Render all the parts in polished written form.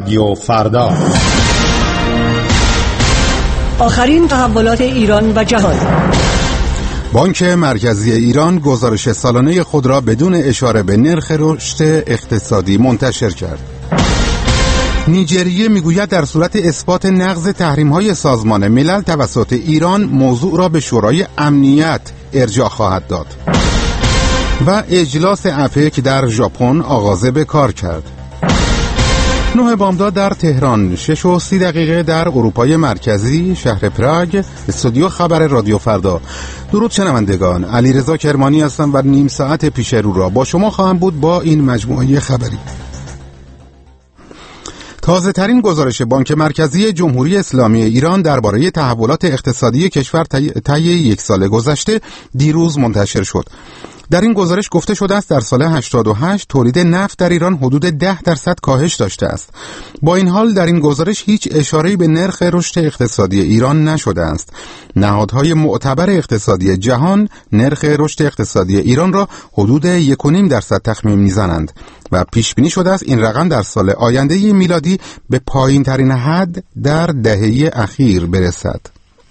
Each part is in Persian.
رادیو فردا. آخرین تحولات ایران و جهان. بانک مرکزی ایران گزارش سالانه خود را بدون اشاره به نرخ رشد اقتصادی منتشر کرد. نیجریه میگوید در صورت اثبات نقض تحریم‌های سازمان ملل توسط ایران موضوع را به شورای امنیت ارجاع خواهد داد. و اجلاس اپک در ژاپن آغاز به کار کرد. 9 بامداد در تهران، 6:30 در اروپای مرکزی شهر پراگ. استودیو خبر رادیو فردا. درود شنوندگان، علیرضا کرمانی هستم و نیم ساعت پیش رو را با شما خواهم بود با این مجموعه خبری. تازه ترین گزارش بانک مرکزی جمهوری اسلامی ایران درباره تحولات اقتصادی کشور طی یک سال گذشته دیروز منتشر شد. در این گزارش گفته شده است در سال 88 تولید نفت در ایران حدود 10% کاهش داشته است. با این حال در این گزارش هیچ اشاره‌ای به نرخ رشد اقتصادی ایران نشده است. نهادهای معتبر اقتصادی جهان نرخ رشد اقتصادی ایران را حدود 1.5% تخمین می‌زنند و پیش بینی شده است این رقم در سال آینده میلادی به پایین‌ترین حد در دهه اخیر برسد.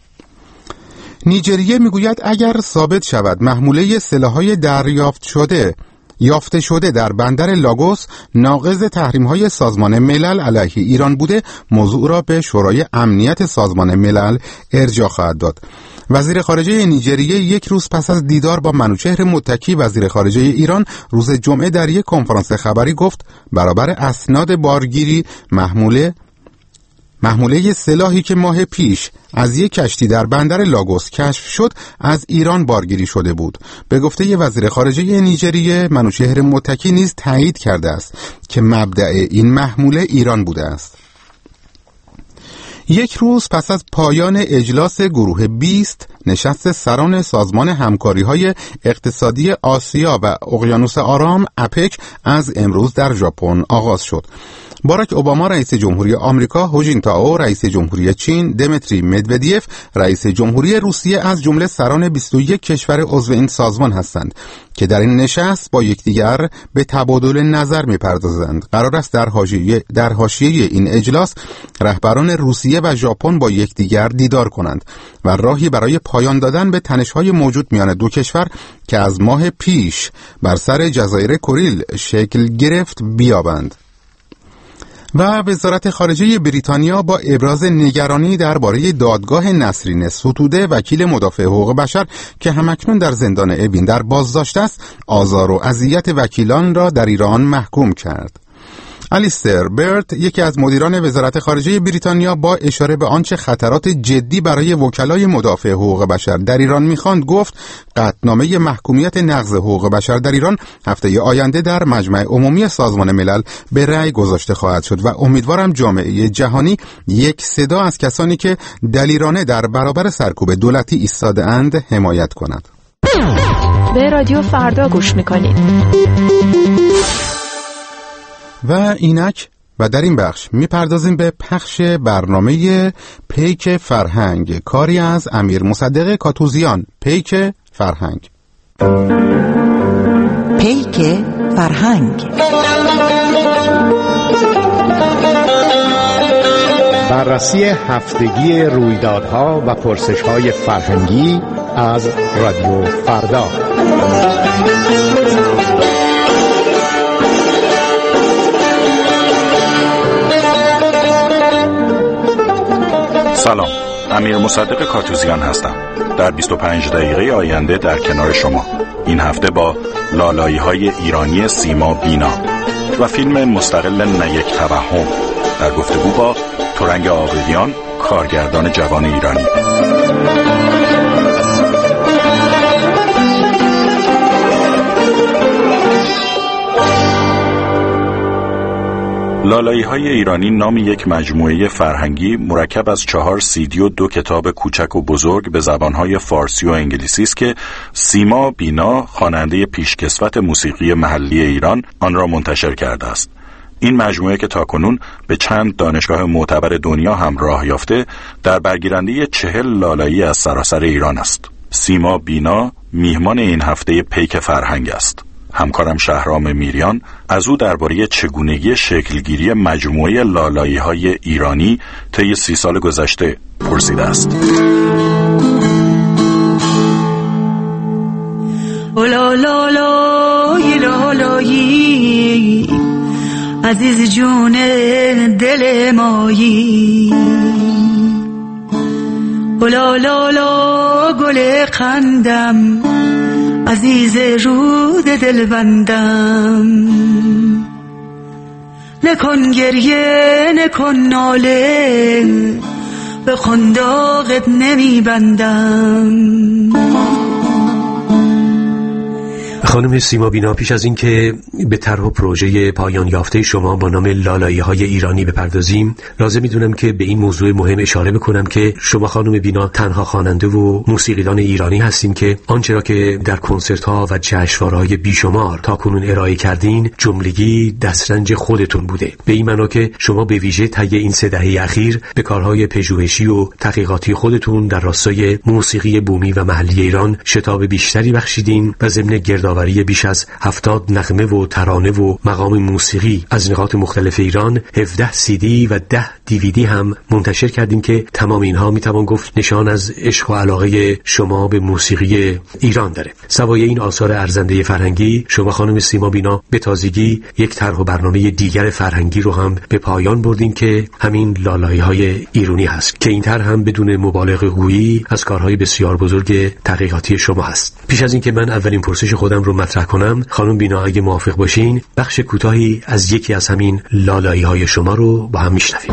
نیجریه میگوید اگر ثابت شود محموله سلاح‌های یافته شده در بندر لاگوس ناقض تحریم‌های سازمان ملل علیه ایران بوده، موضوع را به شورای امنیت سازمان ملل ارجاع خواهد داد. وزیر خارجه نیجریه یک روز پس از دیدار با منوچهر متکی وزیر خارجه ایران روز جمعه در یک کنفرانس خبری گفت برابر اسناد بارگیری محموله سلاحی که ماه پیش از یک کشتی در بندر لاگوس کشف شد از ایران بارگیری شده بود. به گفته وزیر خارجه نیجریه، منوچهر متکی نیز تایید کرده است که مبدأ این محموله ایران بوده است. یک روز پس از پایان اجلاس گروه 20 نشست سران سازمان همکاری‌های اقتصادی آسیا و اقیانوس آرام اپک از امروز در ژاپن آغاز شد. باراک اوباما رئیس جمهوری آمریکا، هو جینتائو رئیس جمهوری چین، دمیتری مدودیف رئیس جمهوری روسیه از جمله سران 21 کشور عضو این سازمان هستند که در این نشست با یکدیگر به تبادل نظر می‌پردازند. قرار است در حاشیه این اجلاس رهبران روسیه و ژاپن با یکدیگر دیدار کنند و راهی برای پایان دادن به تنش‌های موجود میان دو کشور که از ماه پیش بر سر جزایر کوریل شکل گرفت بیابند. و وزارت خارجه بریتانیا با ابراز نگرانی درباره دادگاه نسرین ستوده وکیل مدافع حقوق بشر که همکنون در زندان اوین در بازداشت است، آزار و اذیت وکیلان را در ایران محکوم کرد. الیستر برت، یکی از مدیران وزارت خارجه بریتانیا، با اشاره به آنچه خطرات جدی برای وکلای مدافع حقوق بشر در ایران می‌خواند، گفت قطعنامه محکومیت نقض حقوق بشر در ایران هفته آینده در مجمع عمومی سازمان ملل به رأی گذاشته خواهد شد و امیدوارم جامعه جهانی یک صدا از کسانی که دلیرانه در برابر سرکوب دولتی ایستاده‌اند حمایت کند. به رادیو فردا گوش می‌کنید. و اینک و در این بخش میپردازیم به پخش برنامه پیک فرهنگ، کاری از امیر مصدق کاتوزیان. پیک فرهنگ. پیک فرهنگ، بررسی هفتگی رویدادها و پرسش‌های فرهنگی از رادیو فردا. سلام، امیر مصدق کاتوزیان هستم. در 25 دقیقه آینده در کنار شما. این هفته با لالایی‌های ایرانی سیما بینا و فیلم مستقل نه یک توهم در گفتگو با ترنگ عابدیان، کارگردان جوان ایرانی. لالایی‌های ایرانی نام یک مجموعه فرهنگی مرکب از 4 CD و 2 کتاب کوچک و بزرگ به زبان‌های فارسی و انگلیسی است که سیما بینا، خواننده پیشکسوت موسیقی محلی ایران، آن را منتشر کرده است. این مجموعه که تاکنون به چند دانشگاه معتبر دنیا هم راه یافته، در برگیرنده 40 لالایی از سراسر ایران است. سیما بینا میهمان این هفته پیک فرهنگ است. همکارم شهرام میریان از او درباره چگونگی شکلگیری مجموعه لالایی‌های ایرانی طی 30 سال گذشته پرسیده است. لالایی عزیز جون دل مایی، لالا گل قندم عزیز رود دل بندم، نکن گریه نکن ناله به خنداقت نمی بندم. خانم سیما بینا، پیش از این که به طرح و پروژه پایان یافته شما با نام لالایی‌های ایرانی بپردازیم، لازم می‌دونم که به این موضوع مهم اشاره بکنم که شما خانم بینا تنها خواننده و موسیقیدان ایرانی هستین که آنچه را که در کنسرت‌ها و جشنواره‌های بیشمار تاکنون ارائه کردین جملگی دسترنج خودتون بوده، به این معنا که شما به ویژه طی این 3 دهه اخیر به کارهای پژوهشی و تحقیقاتی خودتون در راستای موسیقی بومی و محلی ایران شتاب بیشتری بخشیدین و ضمن گردآوری بیش از 70 نغمه و ترانه و مقام موسیقی از نقاط مختلف ایران 17 CD و 10 DVD هم منتشر کردیم که تمام اینها میتوان گفت نشان از عشق و علاقه شما به موسیقی ایران داره. سوای این آثار ارزنده فرهنگی، شما خانم سیما بینا به تازگی یک طرح و برنامه دیگر فرهنگی رو هم به پایان بردین که همین لالایی‌های ایرانی هست که این طرح هم بدون مبالغه گویی از کارهای بسیار بزرگ تحقیقاتی شما هست. پیش از اینکه من اولین پرسش خودم رو مطرح کنم، خانم بینا اگه موافق باشین بخش کوتاهی از یکی از همین لالایی‌های شما رو با هم میشنویم.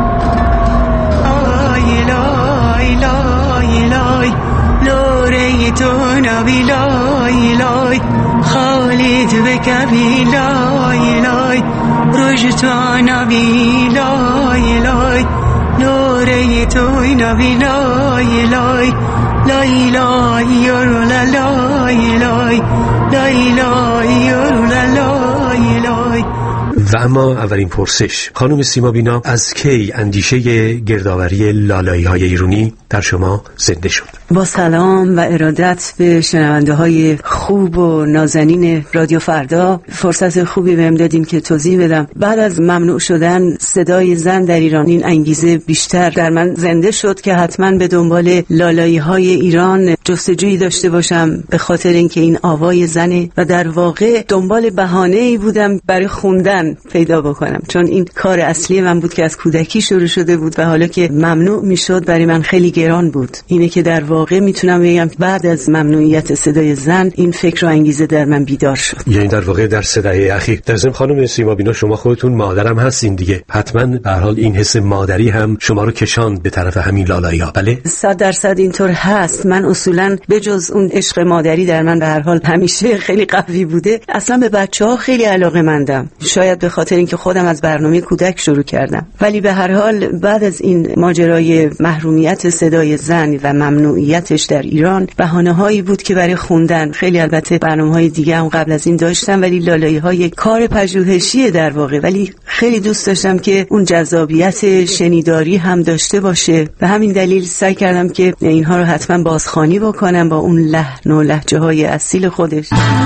لای لای لای لای لوری تو نبی لای لای خالد بکبی لای لای روش تو نبی لای لای لوری تو نبی لای لای لای لای یورو لای لای لای لای یورو لای لای. و اما اولین پرسش، خانم سیما بینا، از کی اندیشه گردآوری لالایی‌های ایرانی در شما زنده شد؟ با سلام و ارادت به شنونده های خوب و نازنین رادیو فردا، فرصت خوبی بهم دادین که توضیح بدم. بعد از ممنوع شدن صدای زن در ایران، این انگیزه بیشتر در من زنده شد که حتما به دنبال لالایی‌های ایران جستجویی داشته باشم، به خاطر اینکه این آوای زنه و در واقع دنبال بهانه‌ای بودم برای خوندن پیدا بکنم، چون این کار اصلی من بود که از کودکی شروع شده بود و حالا که ممنوع میشد برای من خیلی گران بود. اینه که در واقع میتونم بگم بعد از ممنوعیت صدای زن این فکر و انگیزه در من بیدار شد. یعنی در واقع در 3 دهه اخیر. در ضمن خانم سیما بینا، شما خودتون مادرم هستین دیگه، حتما به هر حال این حس مادری هم شما رو کشاند به طرف همین لالایی‌ها، بله؟ 100% اینطور هست. من اصولا به جز اون عشق مادری در من به هر حال همیشه خیلی قوی بوده، اصلا به بچه‌ها خیلی علاقه‌مندم، شاید به خاطر اینکه خودم از برنامه کودک شروع کردم. ولی به هر حال بعد از این ماجرای محرومیت صدای زن و ممنوعیتش در ایران، بهانه‌هایی بود که برای خوندن، خیلی البته برنامه‌های دیگه هم قبل از این داشتم، ولی لالایی‌های کار پژوهشی در واقع، ولی خیلی دوست داشتم که اون جذابیت شنیداری هم داشته باشه. به همین دلیل سعی کردم که اینها رو حتما بازخوانی بکنم با اون لحن و لهجه‌های اصیل خودش.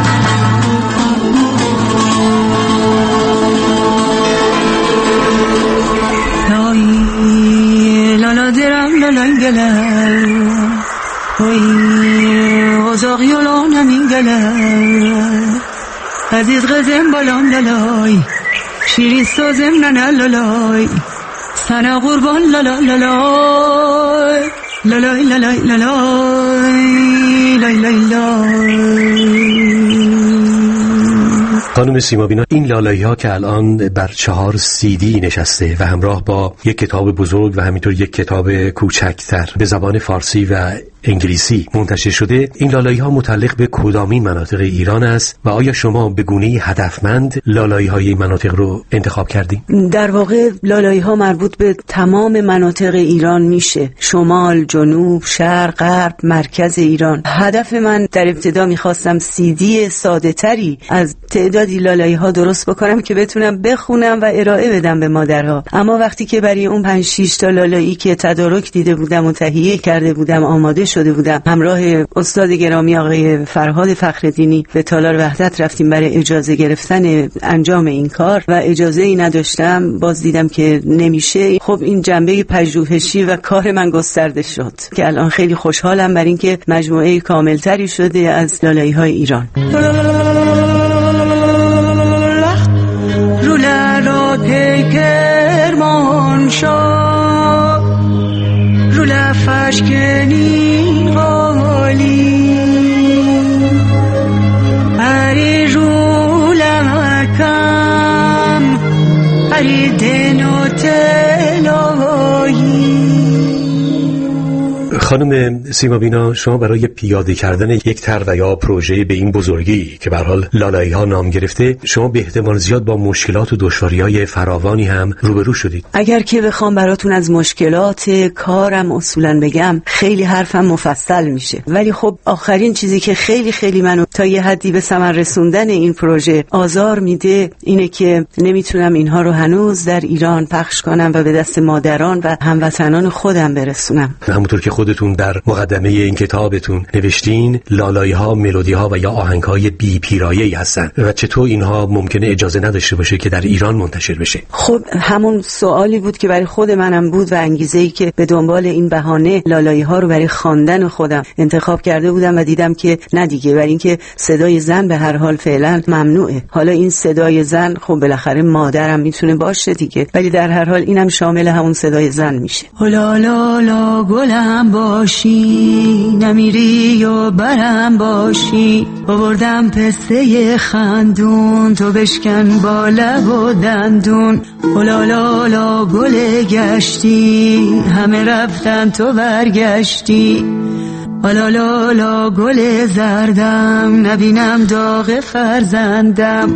عزیز غزم بالام لالای شیری سازم ننه لالای سنه قربان لالای لالای لالای لالای لالای لالای. خانم سیما بینا، این لالایی‌ها که الان بر 4 CD نشسته و همراه با یک کتاب بزرگ و همینطور یک کتاب کوچکتر به زبان فارسی و انگلیسی منتشر شده، این لالایی‌ها متعلق به کدامین مناطق ایران است و آیا شما به گونه‌ای هدفمند لالایی‌های این مناطق رو انتخاب کردید؟ در واقع لالایی‌ها مربوط به تمام مناطق ایران میشه، شمال، جنوب، شرق، غرب، مرکز ایران. هدف من در ابتدا می‌خواستم CD ساده‌تری از تعدادی لالایی‌ها درست بکنم که بتونم بخونم و ارائه بدم به مادرها. اما وقتی که برای اون 5-6 تا لالایی که تدارک دیده بودم و تهیه کرده بودم آماده شده بودم. همراه استاد گرامی آقای فرهاد فخرالدینی به تالار وحدت رفتیم برای اجازه گرفتن انجام این کار و اجازه ای نداشتم. باز دیدم که نمیشه. خب این جنبه پژوهشی و کار من گسترده شد که الان خیلی خوشحالم بر اینکه مجموعه کاملتری شده از لالایی‌های ایران. کرمان شا رو لفش کنی غالی هری رو لکم هری دنو تلایی. خانم سیما بینا، شما برای پیاده کردن یک طرح و یا پروژه به این بزرگی که به هر حال لالایی‌ها نام گرفته، شما به احتمال زیاد با مشکلات و دشواری‌های فراوانی هم روبرو شدید. اگر که بخوام براتون از مشکلات کارم اصولا بگم خیلی حرفم مفصل میشه، ولی خب آخرین چیزی که خیلی خیلی منو تا یه حدی به ثمر رسوندن این پروژه آزار میده اینه که نمیتونم اینها رو هنوز در ایران پخش کنم و به دست مادران و هموطنان خودم برسونم. همونطور که خودتون در مقدمه این کتابتون نوشتین، لالایی‌ها ملودی‌ها و یا آهنگ‌های بی پیرایه‌ای هستن و چطور اینها ممکنه اجازه نداشته باشه که در ایران منتشر بشه؟ خب همون سوالی بود که برای خود منم بود و انگیزه‌ای که به دنبال این بهانه لالایی‌ها رو برای خواندن خودم انتخاب کرده بودم و دیدم که نه دیگه، برای اینکه صدای زن به هر حال فعلا ممنوعه. حالا این صدای زن خب بالاخره مادرم میتونه باشه دیگه، ولی در هر حال اینم شامل همون صدای زن میشه. لا لا لا گلم باشی نمیری و برم باشی آوردم پسته خندون تو بشکن با لب و دندون. لا لا لا گل گشتی همه رفتن تو برگشتی. لا لا لا گل زردم نبینم داغ فرزندم.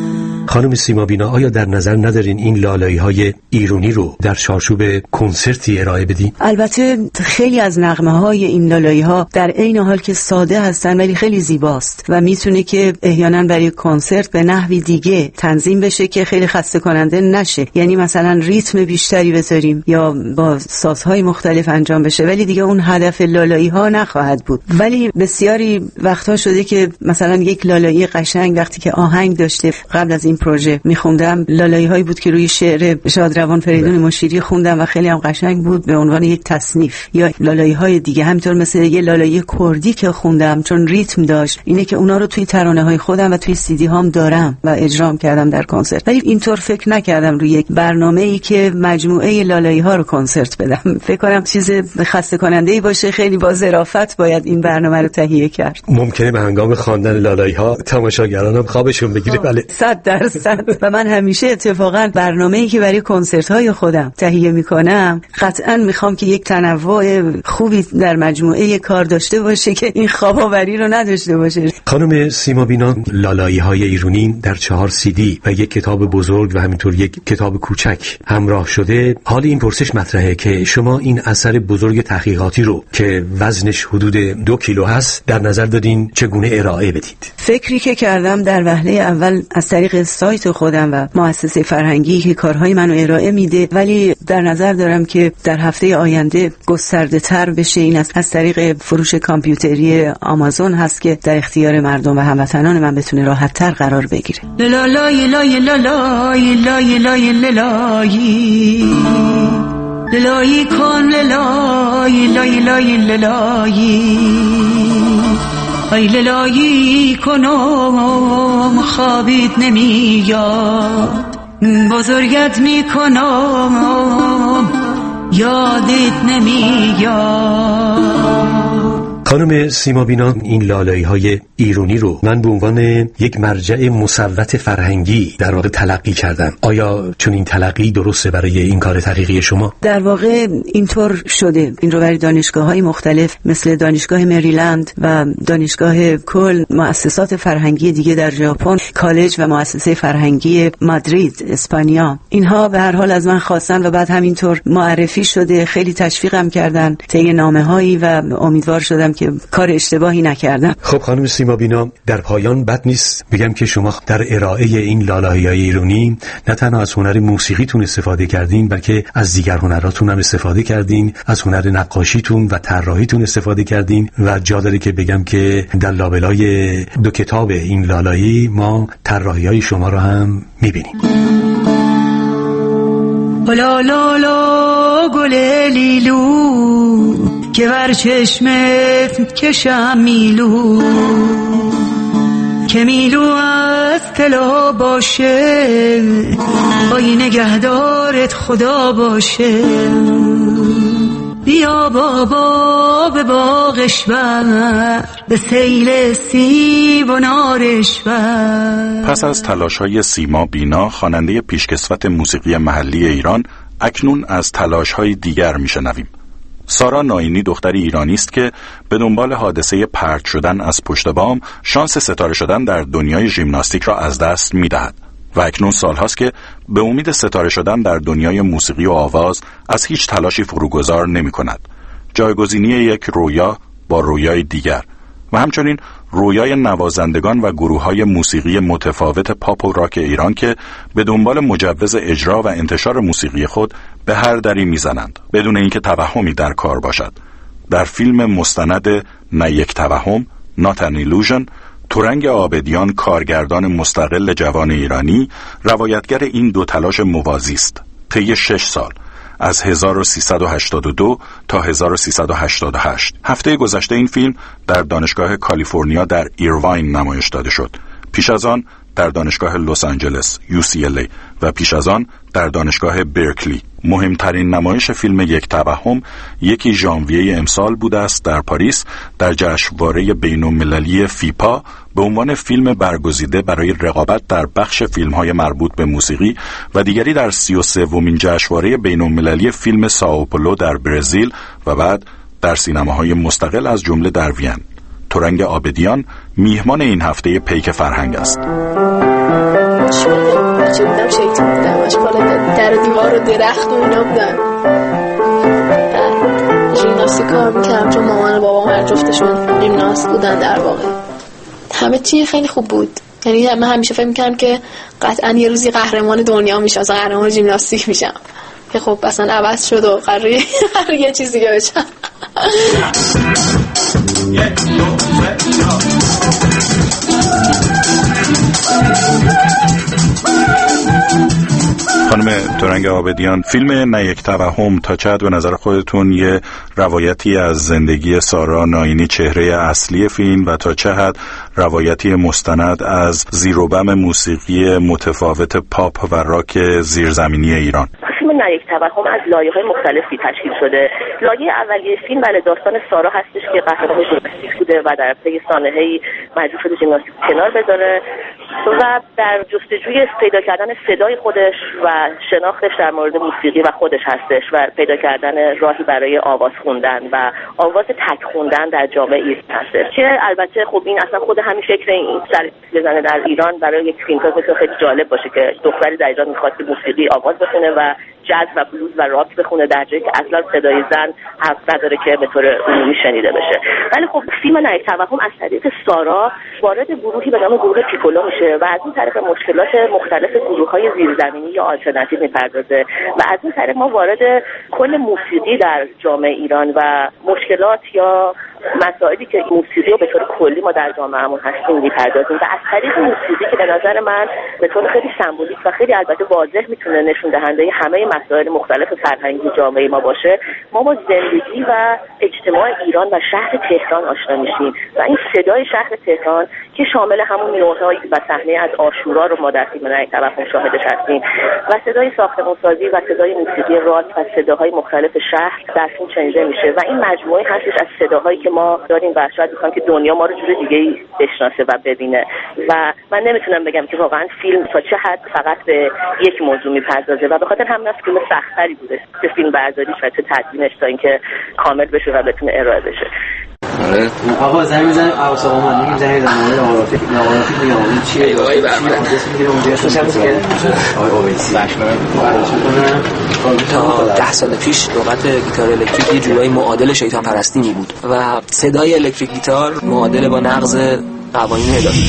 خانم سیما بینا، آیا در نظر ندارین این لالایی‌های ایرانی رو در چارچوب کنسرتی ارائه بدین؟ البته خیلی از نغمه‌های این لالایی‌ها در عین حال که ساده هستن ولی خیلی زیباست و میتونه که احیانا برای کنسرت به نحوی دیگه تنظیم بشه که خیلی خسته کننده نشه. یعنی مثلا ریتم بیشتری بذاریم یا با سازهای مختلف انجام بشه، ولی دیگه اون هدف لالایی‌ها نخواهد بود. ولی بسیاری وقتها شده که مثلا یک لالایی قشنگ وقتی که آهنگ داشته، قبل از این پروژه میخوندم لالایی‌هایی بود که روی شعر شادروان فریدون مشیری خوندم و خیلی هم قشنگ بود به عنوان یک تصنیف. یا لالایی‌های دیگه همینطور مثل یه لالایی کردی که خوندم چون ریتم داشت، اینه که اونا رو توی ترانه‌های خودم و توی CD هام دارم و اجرام کردم در کنسرت. ولی اینطور فکر نکردم روی یک برنامه‌ای که مجموعه لالایی‌ها رو کنسرت بدم. فکر کنم چیز خسته کننده‌ای باشه، خیلی با ظرافت باید این برنامه رو تهیه کرد. ممکنه به هنگام خواندن لالایی‌ها تماشاگران خوابشون بگیره. بله 100%. و من همیشه اتفاقا برنامه‌ای که برای کنسرت‌های خودم تهیه می‌کنم قطعاً می‌خوام که یک تنوع خوبی در مجموعه کار داشته باشه که این خواب‌آوری رو نداشته باشه. خانم سیما بینا، لالایی‌های ایرانی در 4 CD و یک کتاب بزرگ و همینطور یک کتاب کوچک همراه شده. حال این پرسش مطرحه که شما این اثر بزرگ تحقیقاتی رو که وزنش حدود 2 کیلو هست در نظر دارین چگونه ارائه بدید؟ فکری که کردم در وهله اول از طریق سایت خودم و مؤسسه فرهنگی که کارهای منو ارائه میده، ولی در نظر دارم که در هفته آینده گسترده تر بشه. این از طریق فروش کامپیوتری آمازون هست که در اختیار مردم و هموطنان من بتونه راحت تر قرار بگیره. لالای لای لالای لای لای لالای لالای کن لالای لای لای لالای ای لالایی کنم خوابیت نمیاد بزرگت میکنم یادت نمیاد. خانم سیما بینا، این لالایی‌های ایرانی رو من به عنوان یک مرجع مصوت فرهنگی در واقع تلقی کردم. آیا چون این تلقی درسته برای این کار تحقیقی شما؟ در واقع اینطور شده. این رو برای دانشگاه‌های مختلف مثل دانشگاه مریلند و دانشگاه کل، مؤسسات فرهنگی دیگه در ژاپن، کالج و مؤسسه فرهنگی مادرید اسپانیا، اینها به هر حال از من خواستن و بعد همینطور معرفی شده. خیلی تشویقم کردن طی نامه‌هایی و امیدوار شدم که کار اشتباهی نکردم. خب خانم سیما بینا، در پایان بد نیست بگم که شما در ارائه این لالایی‌های ایرانی نه تنها از هنر موسیقیتون استفاده کردین، بلکه از دیگر هنراتون هم استفاده کردین، از هنر نقاشیتون و طراحیتون استفاده کردین و جا داره که بگم که در لابلای 2 کتاب این لالایی ما طراحی‌های شما رو هم می‌بینیم. لا لا لا گل لیلو که بر چشمت کشم میلو، که میلو از طلا باشه بای نگهدارت خدا باشه. بیا بابا به باغش بر، به سیل سیب و نارش بر. پس از تلاش‌های سیما بینا، خواننده پیشکسوت موسیقی محلی ایران، اکنون از تلاش‌های دیگر میشنویم. سارا ناینی دختری ایرانی است که به دنبال حادثه پرت شدن از پشت بام شانس ستاره شدن در دنیای ژیمناستیک را از دست می‌دهد و اکنون سال‌هاست که به امید ستاره شدن در دنیای موسیقی و آواز از هیچ تلاشی فروگذار نمی‌کند. جایگزینی یک رویا با رویای دیگر و همچنین رویای نوازندگان و گروه‌های موسیقی متفاوت پاپ و راک ایران که به دنبال مجوز اجرا و انتشار موسیقی خود به هر دری میزنند بدون اینکه توهمی در کار باشد. در فیلم مستند نه یک توهم، Not an Illusion، ترنگ عابدیان، کارگردان مستقل جوان ایرانی، روایتگر این 2 تلاش موازی است. طی 6 سال از 1382 تا 1388. هفته گذشته این فیلم در دانشگاه کالیفرنیا در ایرواین نمایش داده شد. پیش از آن در دانشگاه لس آنجلس UCLA و پیش از آن در دانشگاه برکلی. مهمترین نمایش فیلم یک توهم 1 ژانویه امسال بوده است در پاریس در جشنواره بین‌المللی فیپا به عنوان فیلم برگزیده برای رقابت در بخش فیلم‌های مربوط به موسیقی و دیگری در 33مین جشنواره بین‌المللی فیلم سائوپولو در برزیل و بعد در سینماهای مستقل از جمله در وین. ترنگ عابدیان میهمان این هفته پیک فرهنگ است. چه بودم شیطون بودم بالا در دیوار و درخت و اینا بودن. در ژیمناستیک کار میکردم چون مامان و بابام هر جفتشون ژیمناست بودن. در واقع همه چی خیلی خوب بود. یعنی من همیشه فکر میکردم که قطعا یه روزی قهرمان دنیا میشم، مثلا قهرمان ژیمناستیک میشم، که خب اصلا عوض شد و قراره یه چیز دیگه بشم. خانم ترنگ عابدیان، فیلم نه یک توهم تا چه حد به نظر خودتون یه روایتی از زندگی سارا ناینی چهره اصلی فیلم و تا چه حد روایتی مستند از زیر و بم موسیقی متفاوت پاپ و راک زیرزمینی ایران؟ فیلم نه یک توهم از لایه‌های مختلفی تشکیل شده. لایه اولیه فیلم بله داستان سارا هستش که قهرمان ژیمناستیک بوده و در پی سانحه‌ای مجبور شده ژیمناستیک کنار بذاره و در جستجوی پیدا کردن صدای خودش و شناختش در مورد موسیقی و خودش هستش و پیدا کردن راهی برای آواز خوندن و آواز تک خوندن در جامعه ایران هستش که البته خب این اصلا خود همین فکر این سر بزنه در ایران برای یک فیلمساز میتونه خیلی جالب باشه که دختری در ایران میخواد که موسیقی آواز بخونه و جاز و بلوز و راک بخونه در جایی که اصلا صدای زن حق نداره که به طور عمومی شنیده بشه. ولی خب فیلم نه یک توهم از طریق سارا وارد گروهی به نام گروه پیکولو میشه و از این طریق مشکلات مختلف گروه‌های زیرزمینی یا آلترناتیو میپردازه و از این طریق ما وارد کل موسیقی در جامعه ایران و مشکلات یا مسائلی که موسیقی رو به طور کلی ما در جامعهمون هستیم میپردازیم و از طریق موسیقی که به نظر من به طور خیلی سمبولیک و خیلی البته واضح میتونه نشون دهنده همه مسائل مختلف فرهنگی جامعه ما باشه، ما با زندگی و اجتماع ایران و شهر تهران آشنا میشیم و این صدای شهر تهران که شامل همون نوت‌های و صحنه از عاشورا رو ما در فیلم نه یک توهم شاهدش هستیم و صدای ساختمان‌سازی و صدای موسیقی راک و صداهای مختلف شهر در فیلم شنیده میشه و این مجموعه هستش از صداهایی که ما داریم و شاید می‌خوام که دنیا ما رو جور دیگه‌ای بشناسه و ببینه و من نمیتونم بگم که واقعا فیلم تا چه حد فقط به یک موضوع میپردازه و به خاطر همین فیلم سخت‌تری بوده که فیلم برداریش و چه تدوینش تا اینکه کامل بشه و بتونه ارائه بشه. آره آقا زنگ میزنیم عباس آقا من میگیم زنگ میزنیم نوارافی میگم چیه آقای برمونه اسم میگیره اونجا خوشم که آقای اویسی باشم 10 سال پیش لغت گیتار الکتریک یه جورایی معادل شیطان پرستی می بود و صدای الکتریک گیتار معادل با نقض قوانین الهی.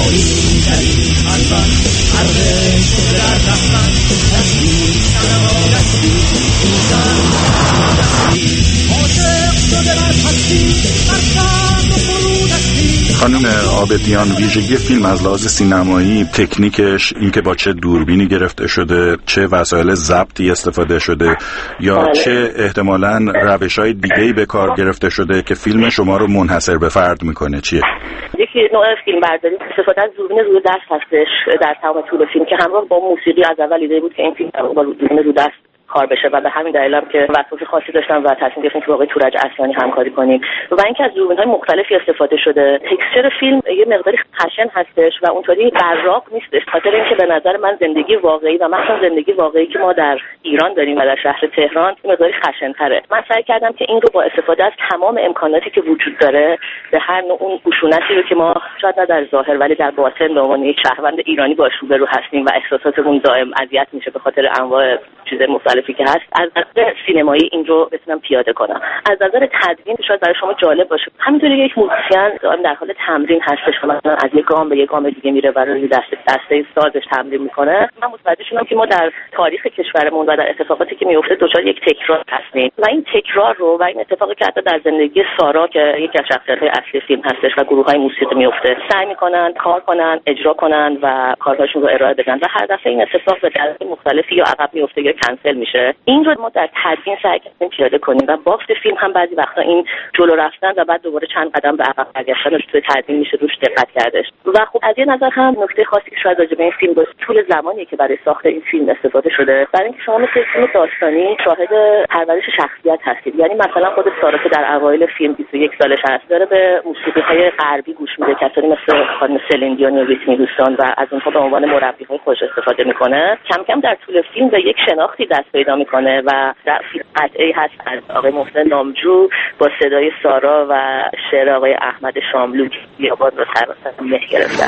خانم عابدیان، ویژگی فیلم از لحاظ سینمایی، تکنیکش، اینکه با چه دوربینی گرفته شده، چه وسایل ضبطی استفاده شده یا چه احتمالاً روش‌های دیگه‌ای به کار گرفته شده که فیلم شما رو منحصر به فرد میکنه چیه؟ یکی نوع فیلم برداری استفاده از دوربین روی دست هستش در تمام طول فیلم که همراه با موسیقی از اول ایده بود که این فیلم با دوربین روی دست کار بشه و به همین دلیل هم که وسواس خاصی داشتم و تصمیم گرفتم که با آقای تورج اصلانی همکاری کنیم و اینکه از دوربین‌های مختلفی استفاده شده. تکسچر فیلم یه مقداری خشن هستش و اونطوری براق نیستش، خاطر اینکه به نظر من زندگی واقعی و مثلا زندگی واقعی که ما در ایران داریم و در شهر تهران مقداری خشن‌تره. من سعی کردم که این رو با استفاده از تمام امکاناتی که وجود داره به هر نوع اون خشونتی رو که ما شاید نه در ظاهر ولی در باطن به عنوان یک شهروند ایرانی باش روبرو هستیم و احساساتمون دائم اذیت میشه به خاطر انواع چیز مختلفی که هست، از نظر سینمایی این رو بتونم پیاده کنم. از نظر تدوین شاید برای شما جالب باشه، همینطوری یک موزیسین دائم در حال تمرین هستش که مثلا از یک گام به یک گام دیگه میره و روی دسته سازش تمرین میکنه. من متوجه شدم که ما در تاریخ کشورمون و در اتفاقاتی که میفته دچار یک تکرار هستیم و این تکرار رو و این اتفاقی که حتی در زندگی سارا که یکی از شخصیت‌های اصلی فیلم هستش و گروه‌های موسیقی میفته سعی میکنن کار کنن، اجرا کنن و کارهاشون رو ارائه بدن و هر دفعه این اتفاق به دلایل مختلفی یا عقب میفته یا کنسل میشه. این رو ما در تدوین سعی کردیم پیاده کنیم و بافت فیلم هم بعضی وقتا این جلو رفتن و بعد دوباره چند قدم به عقب برگشتن رو توی تدوین میشه روش دقت کردش. و خب از یه نظر هم نکته خاصی که شاید راجع به این فیلم باشه طول زمانی که برای ساخت این فیلم استفاده شده، برای اینکه شما مثل فیلم داستانی شاهد پرورش شخصیت هستید. یعنی مثلا خود سارا که در اوایل فیلم 21 سالش هست داره به موسیقی‌های غربی گوش میده، کسانی مثل خانم سلین دیون و ویتنی هیوستون و از اونها به عنوان مربی‌های خودش استفاده میکنه. کم کم در طول فیلم به یک شناختی دست پیدا میکنه و در فیلم قطعی هست از آقای محسن نامجو با صدای سارا و شعر آقای احمد شاملو که بیابان رو سراسر مه گرفتن.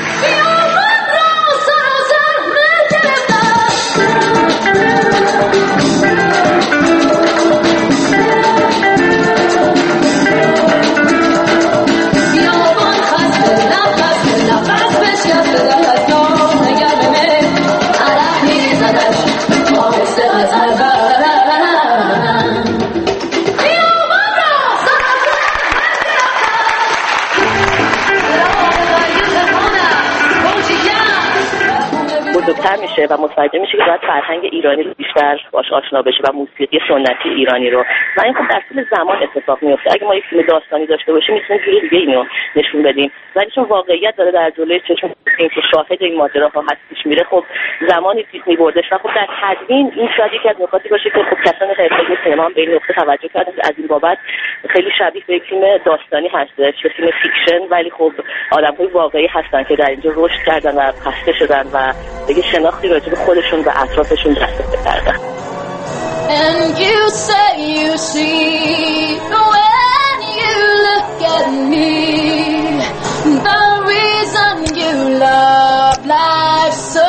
بزرگتر میشه و متوجه میشه که باید فرهنگ ایرانی رو بیشتر باش آشنا بشه و موسیقی سنتی ایرانی رو و این خب در طول زمان اتفاق میفته. اگه ما یک فیلم داستانی داشته باشیم میتونیم جور دیگه اینو نشون بدیم، ولی چون واقعیت داره در جلوی چشم که شاهد این ماجراها هست پیش میره، خب زمانی پیش میبردش و خب در تدوین این شاید یکی از نکاتی باشه که خب کسان حرفه‌ای سینما به این نکته توجه کردن از این بابت خیلی شبیه به یک فیلم داستانی هستش، به فیلم فیکشن، ولی خب آدم‌های واقعی هستن که در اینجا رشد کردن و خسته شدن و دیگه شناختی راجع به خودشون و اطرافشون دست کردن. And you say you see when you look at me the reason you love life so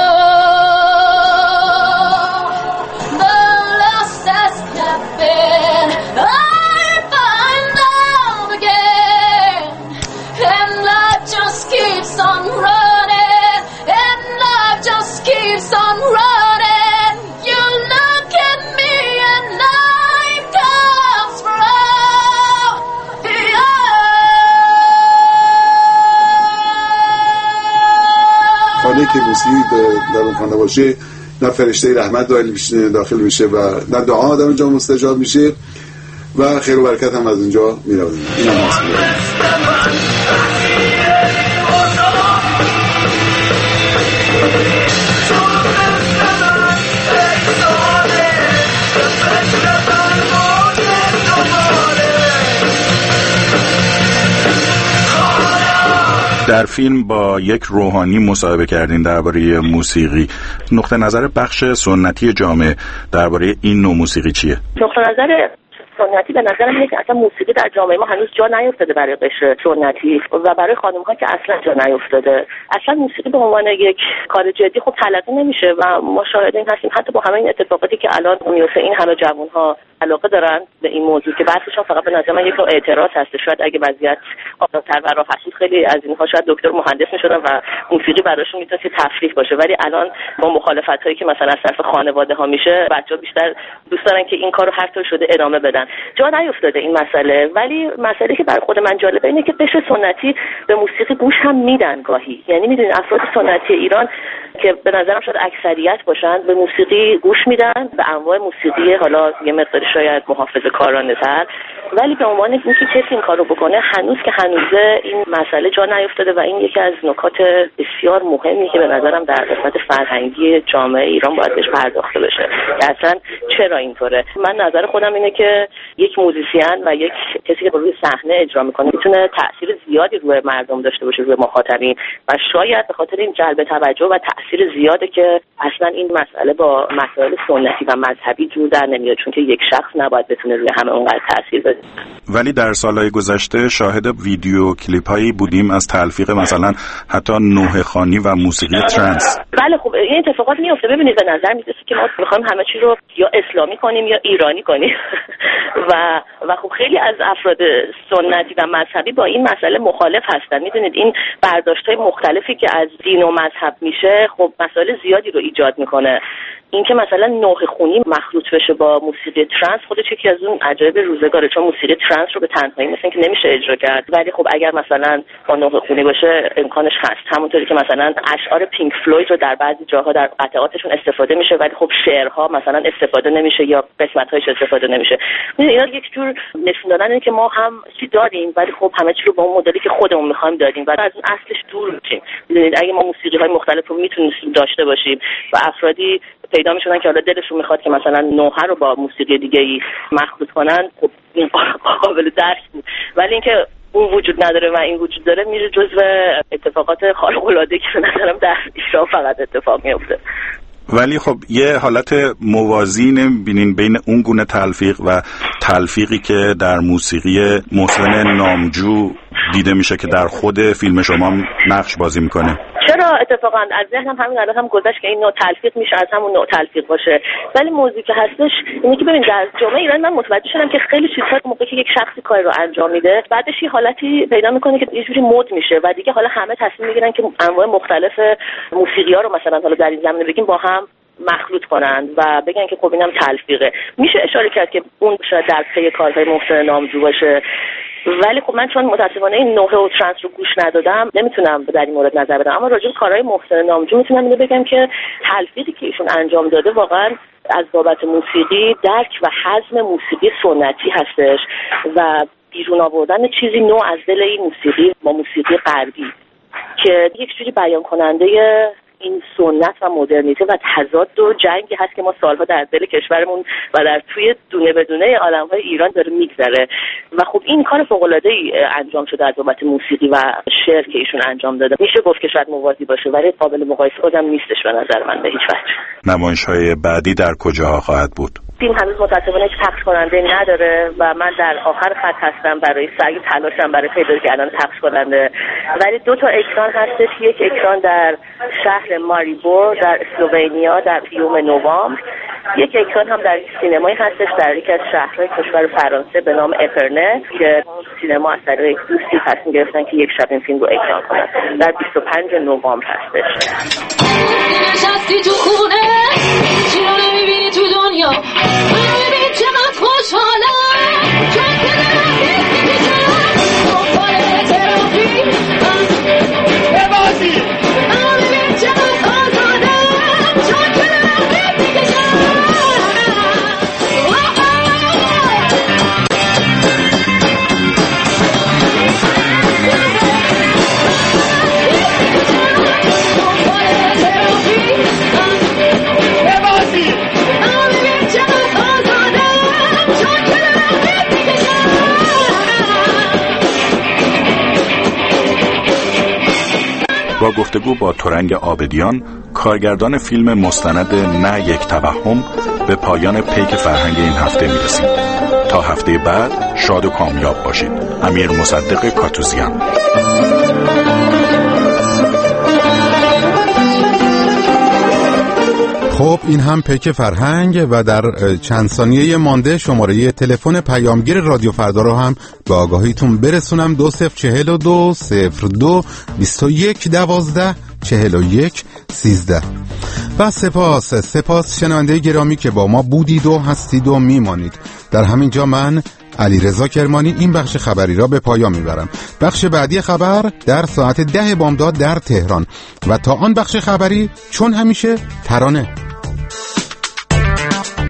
the lost has happened I find love again and life just keeps on running and life just keeps on running. You look at me and life comes from خانه که موسیقی در اون خانه باشه نه فرشته رحمت داخل میشه و نه دعا آدم اونجا مستجاب میشه و خیر و برکت هم از اونجا میاد. این هم هست. در فیلم با یک روحانی مصاحبه کردین درباره موسیقی. نقطه نظر بخش سنتی جامعه درباره این نوع موسیقی چیه؟ نقطه نظر سنتی به نظر من که اصلا موسیقی در جامعه ما هنوز جا نیفتاده برای قشر سنتی و برای خانم‌ها که اصلا جا نیفتاده. اصلا موسیقی به عنوان یک کار جدی خب تلقی نمیشه و ما شاهد این هستیم حتی با همه این اتفاقاتی که الان میفته این همه جوان‌ها علاقه دارن به این موضوع که بعضیشون فقط به نظر من یک نوع اعتراض هست. شاید اگه وضعیت آسان‌تر و راحت بود خیلی از اینها شاید دکتر مهندس می‌شدن و موسیقی براشون میتونه تفریح باشه، ولی الان با مخالفت‌هایی که مثلا از طرف خانواده‌ها میشه بچه‌ها بیشتر دوست دارن که این کارو هر طور شده ادامه بدن. جا نیفتاده این مسئله، ولی مسئله که برای خود من جالبه اینه که قشر سنتی به موسیقی گوش هم میدن گاهی. یعنی میدونید افراد سنتی ایران که به نظرم شاید اکثریت باشن به موسیقی گوش میدن، به انواع موسیقی حالا یه مقدار شاید محافظه‌کارانه‌تر، ولی به عنوان اینکه کسی این کارو بکنه هنوز که هنوزه این مسئله جا نیفتاده و این یکی از نکات بسیار مهمی که به نظرم در قسمت فرهنگی جامعه ایران باید بهش پرداخته بشه. اصلا چرا اینطوره؟ من نظر خودم اینه که یک موزیسین و یک کسی که روی صحنه اجرا میکنه میتونه تأثیر زیادی روی مردم داشته باشه، روی مخاطبین، و شاید به خاطر این جلب توجه و تأثیر زیاده که اصلا این مسئله با مسائل سنتی و مذهبی جور در نمیاد، چون که یک شخص نباید بتونه روی همه اونقدر تأثیر بذاره. ولی در سالهای گذشته شاهد ویدیو کلیپ‌هایی بودیم از تلفیق مثلا حتی نوحه خوانی و موسیقی ترنس. بله خب این اتفاقات میفته. ببینید به نظر میاد که ما میخوایم همه چی رو یا اسلامی کنیم یا ایرانی کنیم و خب خیلی از افراد سنتی و مذهبی با این مسئله مخالف هستن. میدونید این برداشت‌های مختلفی که از دین و مذهب میشه خب مسائل زیادی رو ایجاد میکنه. اینکه مثلا نوحه خونی مخلوط بشه با موسیقی ترنس خودش یکی از اون عجایب روزگاره، چون موسیقی ترنس رو به تنهایی مثلا که نمیشه اجرا کرد، ولی خب اگر مثلا با نوحه خونی باشه امکانش هست. همونطوری که مثلا اشعار پینک فلوید رو در بعضی جاها در قطعاتشون استفاده میشه ولی خب شعرها مثلا استفاده نمیشه یا قسمت‌هاش استفاده نمیشه. اینا یک جور نشون دادن که ما هم چی داریم ولی خب همه چی رو با اون مدلی که خودمون می‌خوایم دادیم و از اون اصلش دور میشیم. ببینید اگه ما موسیقی‌های مختلف رو میتونیم داشته باشیم و افرادی پیدا میشدن که حالا دلشون میخواد که مثلا نوحه رو با موسیقی دیگه‌ای مخلوط کنن، خب این قابل درک بود. ولی اینکه اون وجود نداره و این وجود داره میره جزو اتفاقات خارق‌العاده که به نظرم در ایران فقط اتفاق میفته. ولی خب یه حالت موازی نمی‌بینین بین اون گونه تلفیق و تلفیقی که در موسیقی محسن نامجو دیده میشه که در خود فیلم شما نقش بازی میکنه؟ چرا اتفاقا از ذهنم همین الان هم گذشت که این نوع تلفیق میشه از همون نوع تلفیق باشه، ولی موضوعی که هستش اینه که ببین در جامعه ایران من متوجه شدم که خیلی چیزها موقعی که یک شخصی کاری رو انجام میده بعدش یه حالتی پیدا میکنه که یه جوری مد میشه و دیگه حالا همه تصمیم میگیرن که انواع مختلف موسیقی‌ها رو مثلا حالا در این زمینه بگیم با هم مخلوط کنند و بگن که خب اینم تلفیقه. میشه اشاره کرد که اون شاید در پی کارهای محسن نامجو باشه، ولی خب من چون متاسفانه این نوحه و ترنس رو گوش ندادم نمیتونم در این مورد نظر بدم، اما راجع به کارهای محسن نامجو میتونم اینو بگم که تلفیقی که ایشون انجام داده واقعا از بابت موسیقی درک و هضم موسیقی سنتی هستش و بیرون آوردن چیزی نو از دل این موسیقی با موسیقی غربی که یک جوری بیان کننده این سنت و مدرنیته و تضاد و جنگی هست که ما سالها در دل کشورمون و در توی دونه به دونه عالم‌های ایران داره میگذره و خب این کار فوق‌العاده‌ای انجام شده از بابت موسیقی و شعر که ایشون انجام داده. میشه گفت که شاید موازی باشه ولی قابل مقایسه آدم نیستش به نظر من به هیچ وجه. نمایش‌های بعدی در کجاها خواهد بود؟ فیلم هنوز متاسفانه هیچ پخش کننده نداره و من در آخر خط هستم برای سعی تلاشم برای پیدا کردن پخش کننده، ولی 2 تا اکران هستش. یک اکران در شهر ماریبور در اسلوونیا در 3 نوامبر، یک اکران هم در سینمایی هستش در یکی از شهرهای کشور فرانسه به نام اپرنه که سینما از طریق یک دوستی تصمیم گرفتن که یک شب این فیلم رو اکران کنن. در 25 نوامبر هستش. نشستی تو خونه چی رو نمیبینی تو دنیا ببین چقدر خوشحالم چون که نرفتی دنبال ترافی ببازی ببین چقدر آزادم چون که نرفتی با گفتگو با ترنگ عابدیان، کارگردان فیلم مستند نه یک توهم، به پایان پیک فرهنگ این هفته میرسیم. تا هفته بعد شاد و کامیاب باشید. امیر مصدق کاتوزیان. خب این هم پیک فرهنگ و در چند ثانیه مانده شماره تلفن پیامگیر رادیو فردا رو هم به آگاهیتون برسونم. 2042 02 21 12 41 13. و سپاس شنونده گرامی که با ما بودید و هستید و میمانید. در همین جا من علیرضا کرمانی این بخش خبری را به پایان میبرم. بخش بعدی خبر در ساعت 10 بامداد در تهران و تا آن بخش خبری چون همیشه ترانه.